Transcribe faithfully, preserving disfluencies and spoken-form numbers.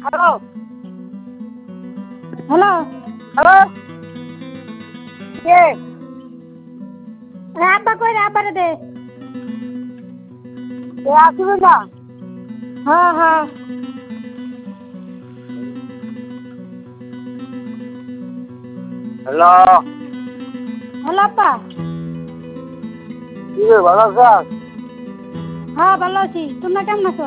Hello hello hello কে আব্বা কই রে আব্বারে দে এ আসবে না হ্যাঁ হ্যাঁ হ্যালো হ্যালো আব্বা কি রে ভালো আছিস? হ্যাঁ ভালো আছি তোমরা কেমন আছো?